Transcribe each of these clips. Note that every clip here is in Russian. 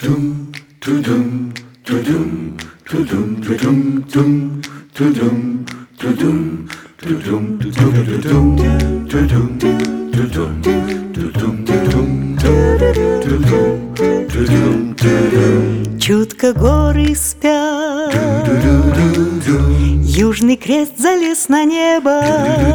Чутко горы спят, Южный Крест залез на небо,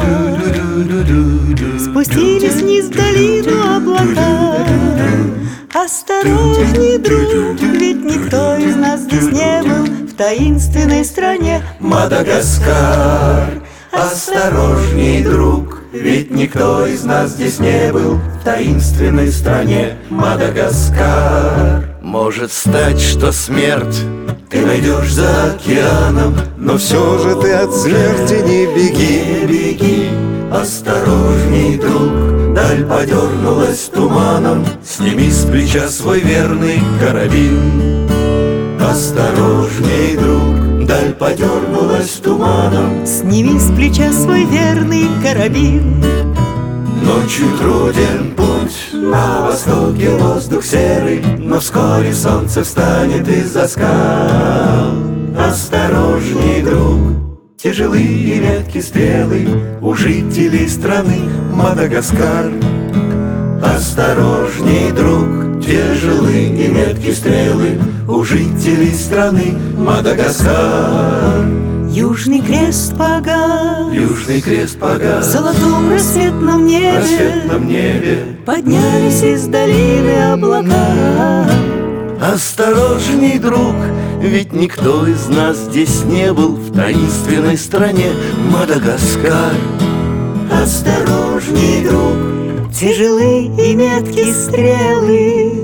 спустились вниз в долину облака. Осторожней, друг, ведь никто из нас здесь не был в таинственной стране Мадагаскар. Осторожней, друг, ведь никто из нас здесь не был в таинственной стране Мадагаскар. Может стать, что смерть ты найдешь за океаном, но все же ты от смерти не беги, не беги. Осторожней, друг, даль подернулась туманом, сними с плеча свой верный карабин. Осторожней, друг, даль подернулась туманом, сними с плеча свой верный карабин. Ночью труден путь, на востоке воздух серый, но вскоре солнце встанет из-за скал. Осторожней, друг, тяжелые меткие стрелы у жителей страны Мадагаскар. Осторожней, друг, тяжелые и меткие стрелы у жителей страны Мадагаскар. Южный Крест погас, Южный Крест погас, в золотом рассветном небе поднялись из долины облака. Осторожней, друг, ведь никто из нас здесь не был в таинственной стране Мадагаскар. Осторожней, друг, тяжелые и меткие стрелы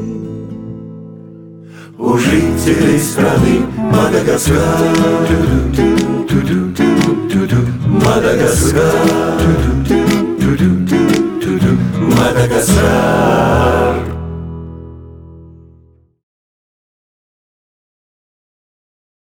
у жителей страны Мадагаскар. Мадагаскар, Мадагаскар.